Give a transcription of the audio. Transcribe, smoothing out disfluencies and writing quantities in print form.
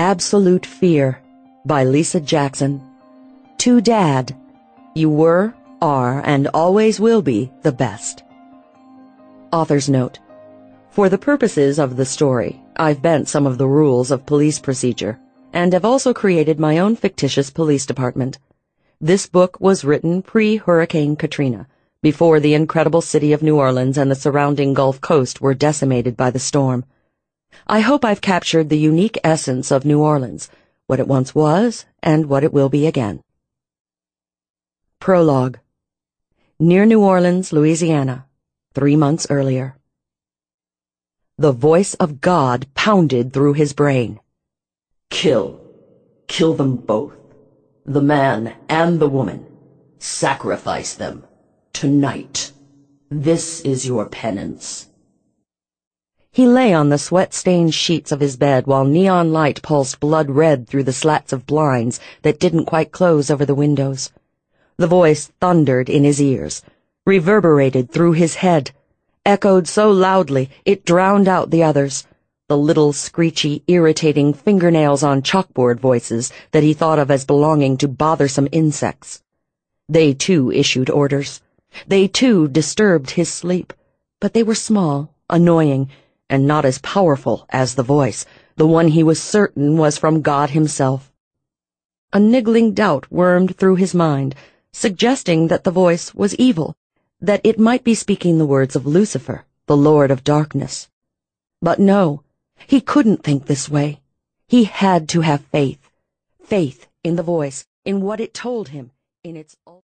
Absolute Fear by Lisa Jackson. To Dad, you were, are, and always will be the best. Author's note. For the purposes of the story, I've bent some of the rules of police procedure, and have also created my own fictitious police department. This book was written pre-Hurricane Katrina, before the incredible city of New Orleans and the surrounding Gulf Coast were decimated by the storm. I hope I've captured the unique essence of New Orleans, what it once was and what it will be again. Prologue. Near New Orleans, Louisiana, 3 months earlier. The voice of God pounded through his brain. Kill. Kill them both. The man and the woman. Sacrifice them. Tonight. This is your penance. He lay on the sweat-stained sheets of his bed while neon light pulsed blood-red through the slats of blinds that didn't quite close over the windows. The voice thundered in his ears, reverberated through his head, echoed so loudly it drowned out the others, the little screechy, irritating fingernails on chalkboard voices that he thought of as belonging to bothersome insects. They too issued orders. They too disturbed his sleep, but they were small, annoying, and not as powerful as the voice, the one he was certain was from God himself. A niggling doubt wormed through his mind, suggesting that the voice was evil, that it might be speaking the words of Lucifer, the Lord of Darkness. But no, he couldn't think this way. He had to have faith. Faith in the voice, in what it told him, in its